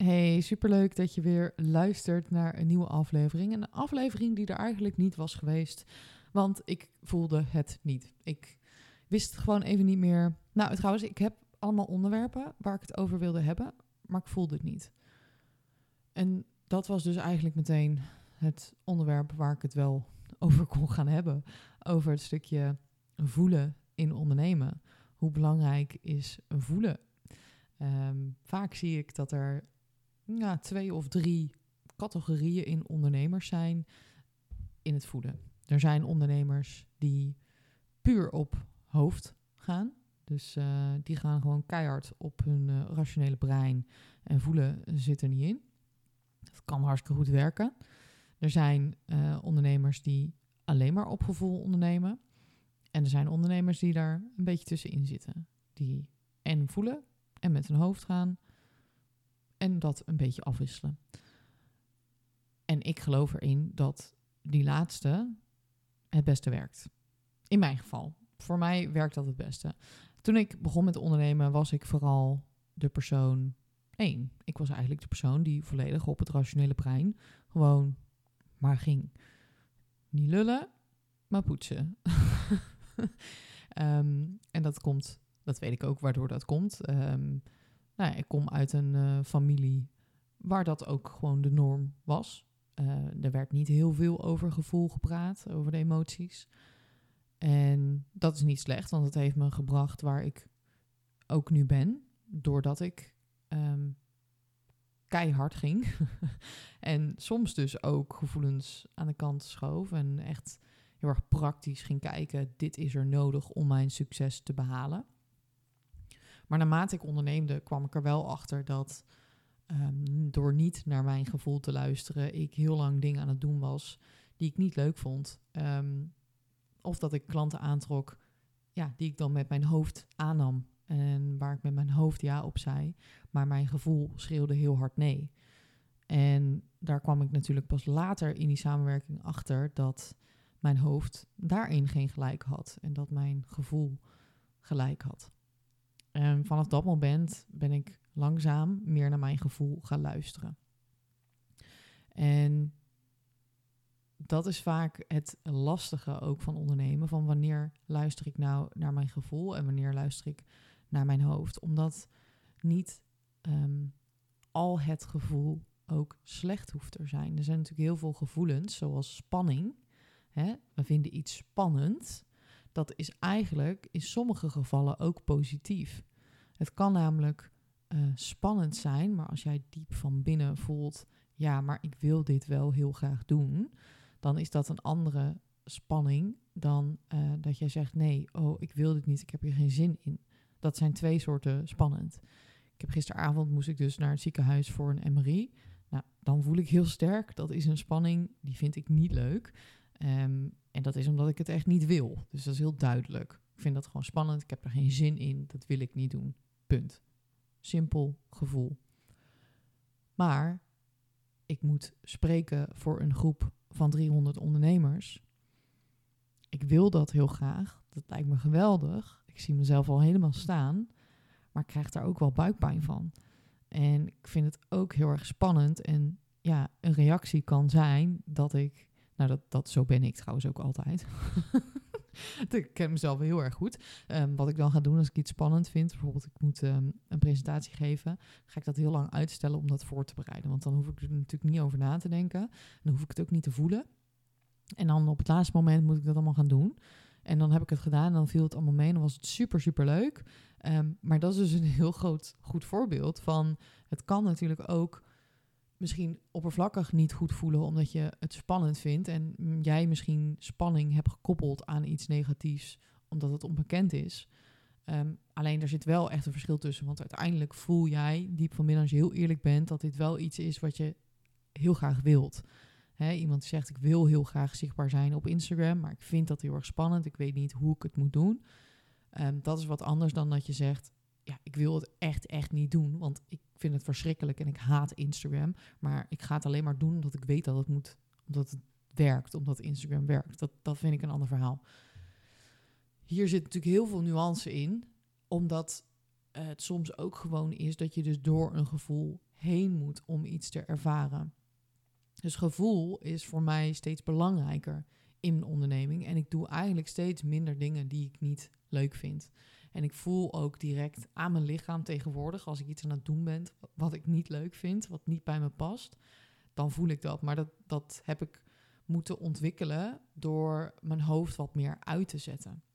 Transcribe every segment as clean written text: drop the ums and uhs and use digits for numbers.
Hey, superleuk dat je weer luistert naar een nieuwe aflevering. Een aflevering die er eigenlijk niet was geweest, want ik voelde het niet. Ik wist het gewoon even niet meer. Nou, trouwens, ik heb allemaal onderwerpen waar ik het over wilde hebben, maar ik voelde het niet. En dat was dus eigenlijk meteen het onderwerp waar ik het wel over kon gaan hebben. Over het stukje voelen in ondernemen. Hoe belangrijk is voelen? Vaak zie ik dat er 2 of 3 categorieën in ondernemers zijn in het voeden. Er zijn ondernemers die puur op hoofd gaan. Dus die gaan gewoon keihard op hun rationele brein en voelen zit er niet in. Dat kan hartstikke goed werken. Er zijn ondernemers die alleen maar op gevoel ondernemen. En er zijn ondernemers die daar een beetje tussenin zitten. Die en voelen en met hun hoofd gaan. En dat een beetje afwisselen. En ik geloof erin dat die laatste het beste werkt. In mijn geval. Voor mij werkt dat het beste. Toen ik begon met ondernemen was ik vooral de persoon 1. Ik was eigenlijk de persoon die volledig op het rationele brein gewoon maar ging. Niet lullen, maar poetsen. En dat weet ik ook waardoor dat komt. Ik kom uit een familie waar dat ook gewoon de norm was. Er werd niet heel veel over gevoel gepraat, over de emoties. En dat is niet slecht, want het heeft me gebracht waar ik ook nu ben. Doordat ik keihard ging. En soms dus ook gevoelens aan de kant schoof. En echt heel erg praktisch ging kijken. Dit is er nodig om mijn succes te behalen. Maar naarmate ik onderneemde kwam ik er wel achter dat door niet naar mijn gevoel te luisteren, ik heel lang dingen aan het doen was die ik niet leuk vond. Of dat ik klanten aantrok die ik dan met mijn hoofd aannam. En waar ik met mijn hoofd ja op zei. Maar mijn gevoel schreeuwde heel hard nee. En daar kwam ik natuurlijk pas later in die samenwerking achter dat mijn hoofd daarin geen gelijk had. En dat mijn gevoel gelijk had. En vanaf dat moment ben ik langzaam meer naar mijn gevoel gaan luisteren. En dat is vaak het lastige ook van ondernemen. Van wanneer luister ik nou naar mijn gevoel en wanneer luister ik naar mijn hoofd. Omdat niet al het gevoel ook slecht hoeft te zijn. Er zijn natuurlijk heel veel gevoelens, zoals spanning. We vinden iets spannend. Dat is eigenlijk in sommige gevallen ook positief. Het kan namelijk spannend zijn, maar als jij diep van binnen voelt, ja, maar ik wil dit wel heel graag doen, dan is dat een andere spanning dan dat jij zegt, nee, ik wil dit niet, ik heb hier geen zin in. Dat zijn 2 soorten spannend. Gisteravond moest ik dus naar het ziekenhuis voor een MRI. Nou, dan voel ik heel sterk, dat is een spanning, die vind ik niet leuk. En dat is omdat ik het echt niet wil. Dus dat is heel duidelijk. Ik vind dat gewoon spannend. Ik heb er geen zin in. Dat wil ik niet doen. Punt. Simpel gevoel. Maar ik moet spreken voor een groep van 300 ondernemers. Ik wil dat heel graag. Dat lijkt me geweldig. Ik zie mezelf al helemaal staan. Maar ik krijg daar ook wel buikpijn van. En ik vind het ook heel erg spannend. En ja, een reactie kan zijn dat ik... Nou, zo ben ik trouwens ook altijd. Ik ken mezelf heel erg goed. Wat ik dan ga doen als ik iets spannend vind, bijvoorbeeld ik moet een presentatie geven, ga ik dat heel lang uitstellen om dat voor te bereiden. Want dan hoef ik er natuurlijk niet over na te denken. Dan hoef ik het ook niet te voelen. En dan op het laatste moment moet ik dat allemaal gaan doen. En dan heb ik het gedaan en dan viel het allemaal mee. En dan was het super, super leuk. Maar dat is dus een heel goed voorbeeld van... Het kan natuurlijk ook misschien oppervlakkig niet goed voelen omdat je het spannend vindt. En jij misschien spanning hebt gekoppeld aan iets negatiefs omdat het onbekend is. Alleen er zit wel echt een verschil tussen. Want uiteindelijk voel jij diep van binnen, als je heel eerlijk bent, dat dit wel iets is wat je heel graag wilt. Iemand die zegt, ik wil heel graag zichtbaar zijn op Instagram, maar ik vind dat heel erg spannend. Ik weet niet hoe ik het moet doen. Dat is wat anders dan dat je zegt, ja, ik wil het echt niet doen, want ik vind het verschrikkelijk en ik haat Instagram. Maar ik ga het alleen maar doen omdat ik weet dat het moet, omdat het werkt, omdat Instagram werkt. Dat vind ik een ander verhaal. Hier zit natuurlijk heel veel nuance in, omdat het soms ook gewoon is dat je dus door een gevoel heen moet om iets te ervaren. Dus gevoel is voor mij steeds belangrijker in mijn onderneming. En ik doe eigenlijk steeds minder dingen die ik niet leuk vind. En ik voel ook direct aan mijn lichaam tegenwoordig, als ik iets aan het doen ben wat ik niet leuk vind, wat niet bij me past, dan voel ik dat. Maar dat heb ik moeten ontwikkelen door mijn hoofd wat meer uit te zetten.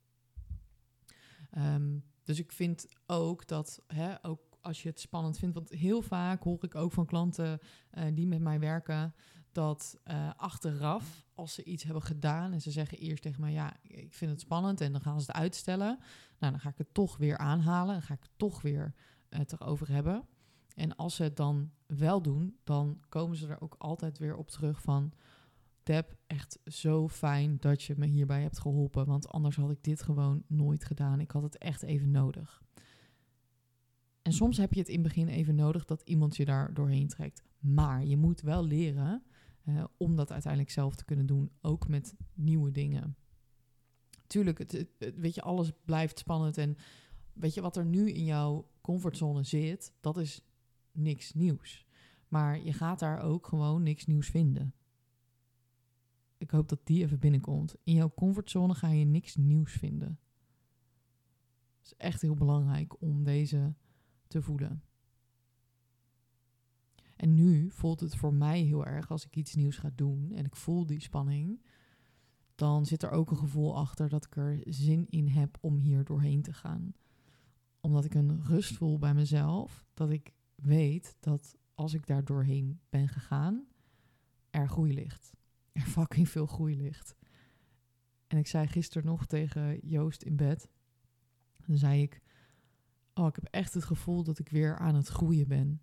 Dus ik vind ook dat, ook als je het spannend vindt, want heel vaak hoor ik ook van klanten die met mij werken, dat achteraf, als ze iets hebben gedaan en ze zeggen eerst tegen mij, ja, ik vind het spannend en dan gaan ze het uitstellen. Nou, dan ga ik het toch weer aanhalen en ga ik het toch weer het erover hebben. En als ze het dan wel doen, dan komen ze er ook altijd weer op terug van, Deb, echt zo fijn dat je me hierbij hebt geholpen, want anders had ik dit gewoon nooit gedaan. Ik had het echt even nodig. En soms heb je het in het begin even nodig dat iemand je daar doorheen trekt. Maar je moet wel leren om dat uiteindelijk zelf te kunnen doen, ook met nieuwe dingen. Tuurlijk, weet je, alles blijft spannend en weet je wat er nu in jouw comfortzone zit, dat is niks nieuws. Maar je gaat daar ook gewoon niks nieuws vinden. Ik hoop dat die even binnenkomt. In jouw comfortzone ga je niks nieuws vinden. Het is echt heel belangrijk om deze te voelen. En nu voelt het voor mij heel erg als ik iets nieuws ga doen en ik voel die spanning, dan zit er ook een gevoel achter dat ik er zin in heb om hier doorheen te gaan. Omdat ik een rust voel bij mezelf, dat ik weet dat als ik daar doorheen ben gegaan, er groei ligt. Er fucking veel groei ligt. En ik zei gisteren nog tegen Joost in bed, dan zei ik, ik heb echt het gevoel dat ik weer aan het groeien ben.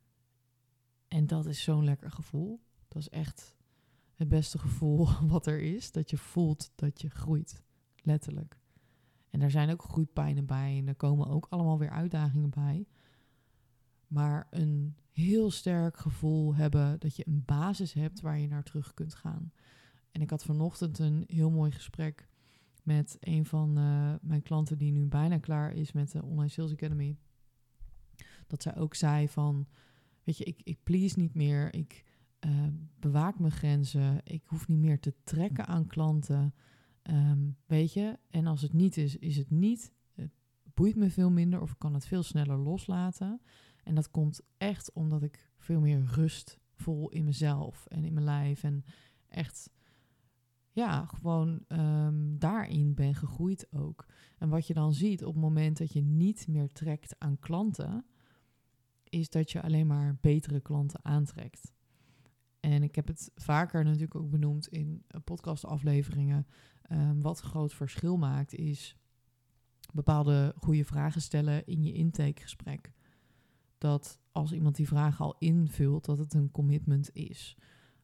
En dat is zo'n lekker gevoel. Dat is echt het beste gevoel wat er is. Dat je voelt dat je groeit. Letterlijk. En daar zijn ook groeipijnen bij. En er komen ook allemaal weer uitdagingen bij. Maar een heel sterk gevoel hebben dat je een basis hebt waar je naar terug kunt gaan. En ik had vanochtend een heel mooi gesprek met een van mijn klanten die nu bijna klaar is met de Online Sales Academy. Dat zij ook zei van, weet je, ik please niet meer. Ik bewaak mijn grenzen. Ik hoef niet meer te trekken aan klanten. Weet je, en als het niet is, is het niet. Het boeit me veel minder of ik kan het veel sneller loslaten. En dat komt echt omdat ik veel meer rust voel in mezelf en in mijn lijf. En echt, ja, gewoon daarin ben gegroeid ook. En wat je dan ziet op het moment dat je niet meer trekt aan klanten, is dat je alleen maar betere klanten aantrekt. En ik heb het vaker natuurlijk ook benoemd in podcastafleveringen. Wat een groot verschil maakt is bepaalde goede vragen stellen in je intakegesprek. Dat als iemand die vragen al invult, dat het een commitment is.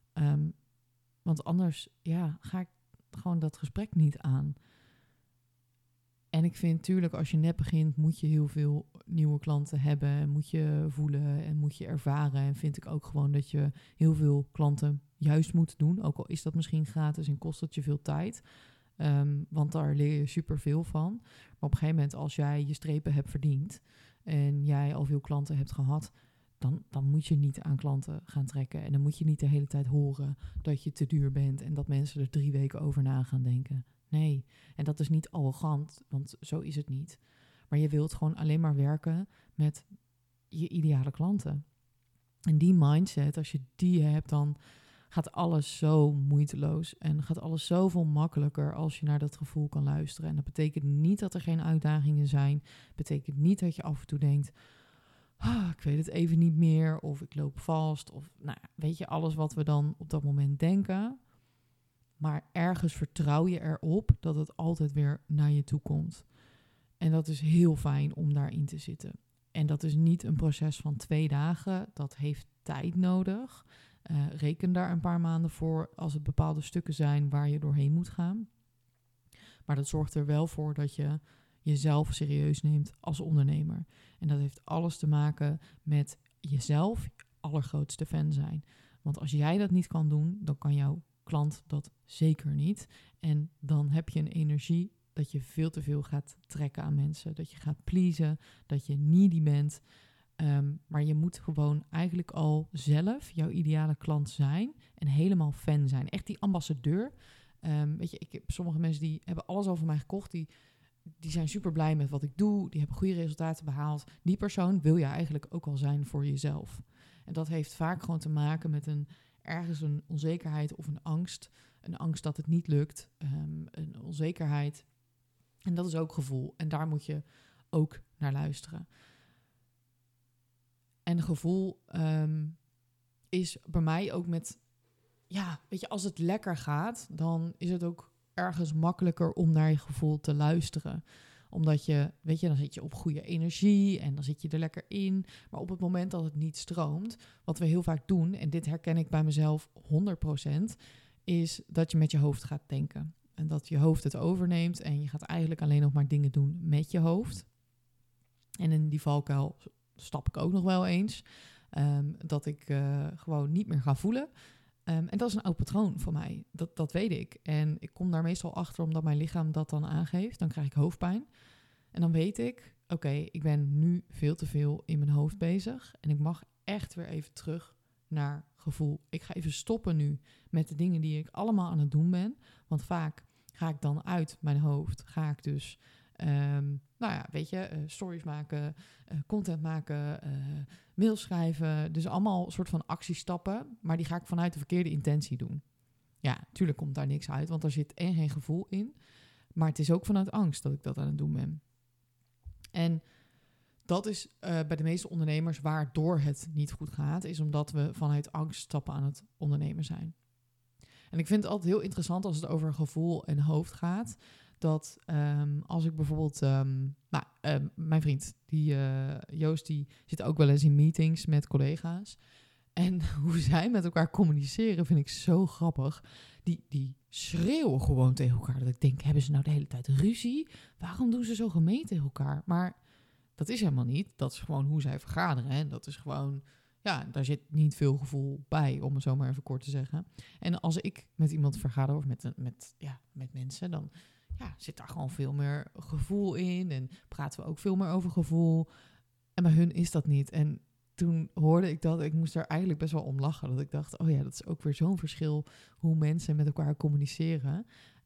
Want anders ga ik gewoon dat gesprek niet aan. En ik vind natuurlijk als je net begint, moet je heel veel nieuwe klanten hebben. En moet je voelen en moet je ervaren. En vind ik ook gewoon dat je heel veel klanten juist moet doen. Ook al is dat misschien gratis en kost het je veel tijd. Want daar leer je superveel van. Maar op een gegeven moment als jij je strepen hebt verdiend en jij al veel klanten hebt gehad, dan moet je niet aan klanten gaan trekken. En dan moet je niet de hele tijd horen dat je te duur bent en dat mensen er 3 weken over na gaan denken. Nee, en dat is niet arrogant, want zo is het niet. Maar je wilt gewoon alleen maar werken met je ideale klanten. En die mindset, als je die hebt, dan gaat alles zo moeiteloos. En gaat alles zoveel makkelijker als je naar dat gevoel kan luisteren. En dat betekent niet dat er geen uitdagingen zijn. Betekent niet dat je af en toe denkt, ik weet het even niet meer. Of ik loop vast. Of weet je, alles wat we dan op dat moment denken. Maar ergens vertrouw je erop dat het altijd weer naar je toe komt. En dat is heel fijn om daarin te zitten. En dat is niet een proces van 2 dagen. Dat heeft tijd nodig. Reken daar een paar maanden voor als het bepaalde stukken zijn waar je doorheen moet gaan. Maar dat zorgt er wel voor dat je jezelf serieus neemt als ondernemer. En dat heeft alles te maken met jezelf je allergrootste fan zijn. Want als jij dat niet kan doen, dan kan jouw klant dat zeker niet. En dan heb je een energie dat je veel te veel gaat trekken aan mensen. Dat je gaat pleasen, dat je needy bent. Maar je moet gewoon eigenlijk al zelf jouw ideale klant zijn en helemaal fan zijn. Echt die ambassadeur. Weet je, ik heb sommige mensen die hebben alles al van mij gekocht. Die zijn super blij met wat ik doe. Die hebben goede resultaten behaald. Die persoon wil je eigenlijk ook al zijn voor jezelf. En dat heeft vaak gewoon te maken met ergens een onzekerheid of een angst. Een angst dat het niet lukt. Een onzekerheid. En dat is ook gevoel. En daar moet je ook naar luisteren. En gevoel is bij mij ook met... Ja, weet je, als het lekker gaat, dan is het ook ergens makkelijker om naar je gevoel te luisteren. Omdat je, weet je, dan zit je op goede energie en dan zit je er lekker in. Maar op het moment dat het niet stroomt, wat we heel vaak doen, en dit herken ik bij mezelf 100%, is dat je met je hoofd gaat denken. En dat je hoofd het overneemt en je gaat eigenlijk alleen nog maar dingen doen met je hoofd. En in die valkuil stap ik ook nog wel eens. Dat ik gewoon niet meer ga voelen. En dat is een oud patroon voor mij. Dat weet ik. En ik kom daar meestal achter omdat mijn lichaam dat dan aangeeft. Dan krijg ik hoofdpijn. En dan weet ik, oké, ik ben nu veel te veel in mijn hoofd bezig. En ik mag echt weer even terug naar gevoel. Ik ga even stoppen nu met de dingen die ik allemaal aan het doen ben. Want vaak ga ik dan uit mijn hoofd. Ga ik dus, stories maken, content maken, mails schrijven. Dus allemaal soort van actiestappen. Maar die ga ik vanuit de verkeerde intentie doen. Ja, natuurlijk komt daar niks uit, want er zit geen gevoel in. Maar het is ook vanuit angst dat ik dat aan het doen ben. En dat is bij de meeste ondernemers waardoor het niet goed gaat, is omdat we vanuit angststappen aan het ondernemen zijn. En ik vind het altijd heel interessant als het over gevoel en hoofd gaat. Dat als ik bijvoorbeeld... mijn vriend, Joost, die zit ook wel eens in meetings met collega's. En hoe zij met elkaar communiceren vind ik zo grappig. Die schreeuwen gewoon tegen elkaar. Dat ik denk, hebben ze nou de hele tijd ruzie? Waarom doen ze zo gemeen tegen elkaar? Maar dat is helemaal niet. Dat is gewoon hoe zij vergaderen. En dat is gewoon... Ja, daar zit niet veel gevoel bij, om het zo maar even kort te zeggen. En als ik met iemand vergader of met mensen, dan zit daar gewoon veel meer gevoel in. En praten we ook veel meer over gevoel. En bij hun is dat niet. En toen hoorde ik dat, ik moest daar eigenlijk best wel om lachen. Dat ik dacht, oh ja, dat is ook weer zo'n verschil hoe mensen met elkaar communiceren.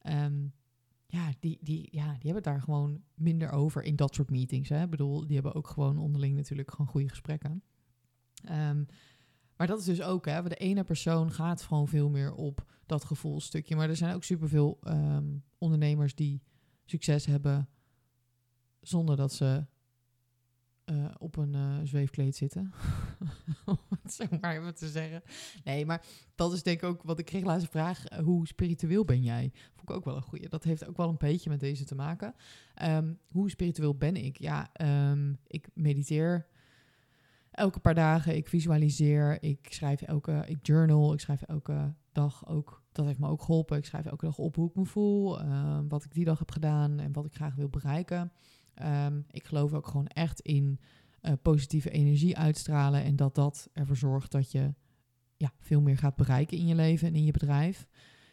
Die hebben het daar gewoon minder over in dat soort meetings. Hè. Ik bedoel, die hebben ook gewoon onderling natuurlijk gewoon goede gesprekken. Maar dat is dus ook, hè, de ene persoon gaat gewoon veel meer op dat gevoelstukje. Maar er zijn ook superveel ondernemers die succes hebben zonder dat ze op een zweefkleed zitten. Om het zo maar even te zeggen. Nee, maar dat is denk ik ook wat ik kreeg laatst vraag. Hoe spiritueel ben jij? Vond ik ook wel een goeie. Dat heeft ook wel een beetje met deze te maken. Hoe spiritueel ben ik? Ja, ik mediteer elke paar dagen. Ik visualiseer. Ik journal. Ik schrijf elke dag ook. Dat heeft me ook geholpen. Ik schrijf elke dag op hoe ik me voel. Wat ik die dag heb gedaan en wat ik graag wil bereiken. Ik geloof ook gewoon echt in positieve energie uitstralen. En dat ervoor zorgt dat je veel meer gaat bereiken in je leven en in je bedrijf.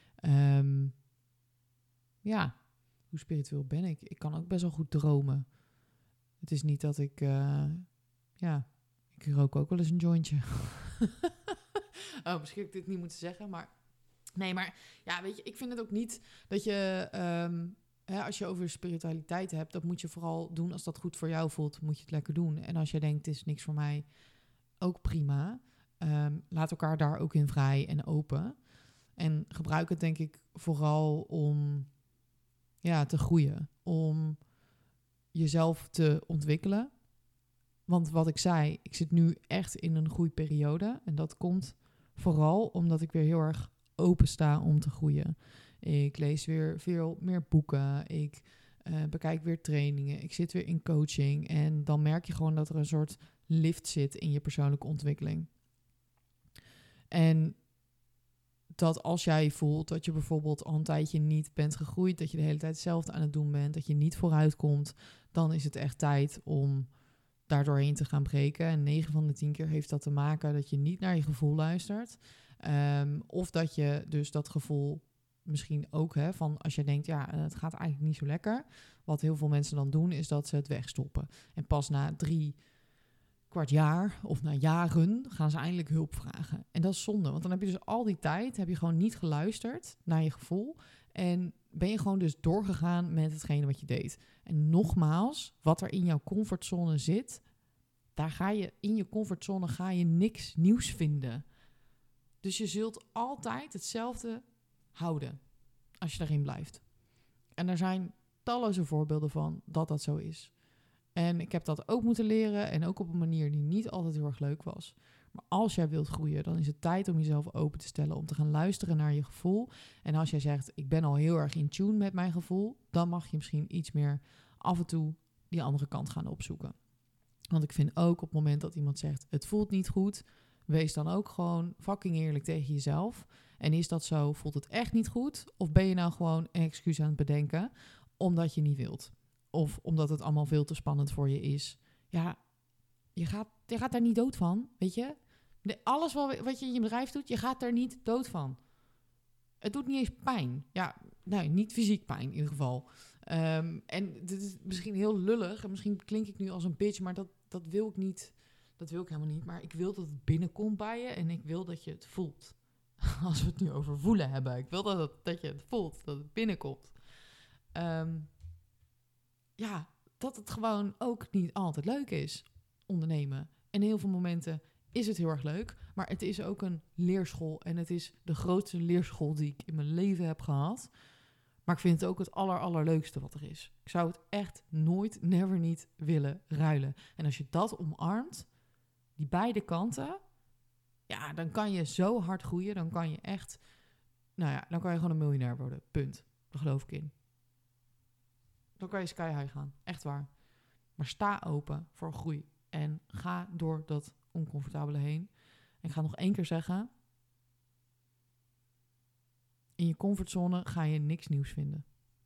Hoe spiritueel ben ik? Ik kan ook best wel goed dromen. Het is niet dat ik... ik rook ook wel eens een jointje. Misschien heb ik dit niet moeten zeggen, maar... Nee, maar ja, weet je, ik vind het ook niet dat je... als je over spiritualiteit hebt, dat moet je vooral doen als dat goed voor jou voelt, moet je het lekker doen. En als je denkt, het is niks voor mij, ook prima. Laat elkaar daar ook in vrij en open. En gebruik het denk ik vooral om te groeien. Om jezelf te ontwikkelen. Want wat ik zei, ik zit nu echt in een groeiperiode. En dat komt vooral omdat ik weer heel erg open sta om te groeien. Ik lees weer veel meer boeken. Ik bekijk weer trainingen. Ik zit weer in coaching. En dan merk je gewoon dat er een soort lift zit in je persoonlijke ontwikkeling. En dat als jij voelt dat je bijvoorbeeld al een tijdje niet bent gegroeid, dat je de hele tijd hetzelfde aan het doen bent, dat je niet vooruit komt, dan is het echt tijd om daar doorheen te gaan breken. En 9 van de 10 keer heeft dat te maken dat je niet naar je gevoel luistert. Of dat je dus dat gevoel misschien ook, van als je denkt, het gaat eigenlijk niet zo lekker. Wat heel veel mensen dan doen, is dat ze het wegstoppen. En pas na 3 kwart jaar of na jaren gaan ze eindelijk hulp vragen. En dat is zonde, want dan heb je dus al die tijd, heb je gewoon niet geluisterd naar je gevoel. En ben je gewoon dus doorgegaan met hetgene wat je deed. En nogmaals, wat er in jouw comfortzone zit, daar ga je in je comfortzone ga je niks nieuws vinden. Dus je zult altijd hetzelfde houden als je daarin blijft. En er zijn talloze voorbeelden van dat dat zo is. En ik heb dat ook moeten leren en ook op een manier die niet altijd heel erg leuk was. Maar als jij wilt groeien, dan is het tijd om jezelf open te stellen, om te gaan luisteren naar je gevoel. En als jij zegt, ik ben al heel erg in tune met mijn gevoel, dan mag je misschien iets meer af en toe die andere kant gaan opzoeken. Want ik vind ook op het moment dat iemand zegt, het voelt niet goed, wees dan ook gewoon fucking eerlijk tegen jezelf. En is dat zo, voelt het echt niet goed? Of ben je nou gewoon een excuus aan het bedenken, omdat je niet wilt? Of omdat het allemaal veel te spannend voor je is. Ja, je gaat daar niet dood van, weet je? Alles wat je in je bedrijf doet, je gaat er niet dood van. Het doet niet eens pijn. Ja, nou, niet fysiek pijn in ieder geval. En dit is misschien heel lullig. En misschien klink ik nu als een bitch, maar dat wil ik niet. Dat wil ik helemaal niet. Maar ik wil dat het binnenkomt bij je. En ik wil dat je het voelt. Als we het nu over voelen hebben. Ik wil dat je het voelt. Dat het binnenkomt. Ja, dat het gewoon ook niet altijd leuk is. Ondernemen. En in heel veel momenten is het heel erg leuk. Maar het is ook een leerschool. En het is de grootste leerschool die ik in mijn leven heb gehad. Maar ik vind het ook het allerleukste wat er is. Ik zou het echt nooit, never niet willen ruilen. En als je dat omarmt, die beide kanten, ja, dan kan je zo hard groeien. Dan kan je echt, dan kan je gewoon een miljonair worden. Punt. Daar geloof ik in. Dan kan je sky high gaan. Echt waar. Maar sta open voor groei. En ga door dat oncomfortabele heen. En ik ga nog 1 keer zeggen. In je comfortzone ga je niks nieuws vinden.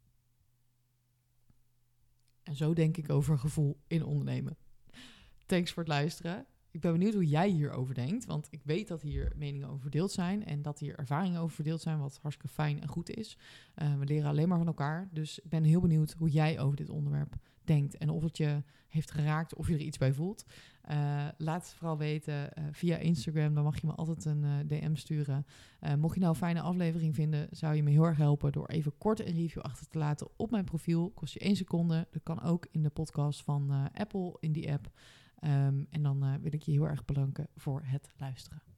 En zo denk ik over gevoel in ondernemen. Thanks voor het luisteren. Ik ben benieuwd hoe jij hierover denkt. Want ik weet dat hier meningen over verdeeld zijn. En dat hier ervaringen over verdeeld zijn. Wat hartstikke fijn en goed is. We leren alleen maar van elkaar. Dus ik ben heel benieuwd hoe jij over dit onderwerp denkt. En of het je heeft geraakt. Of je er iets bij voelt. Laat het vooral weten via Instagram. Dan mag je me altijd een DM sturen. Mocht je nou een fijne aflevering vinden, zou je me heel erg helpen door even kort een review achter te laten op mijn profiel. Kost je 1 seconde. Dat kan ook in de podcast van Apple in die app. En dan wil ik je heel erg bedanken voor het luisteren.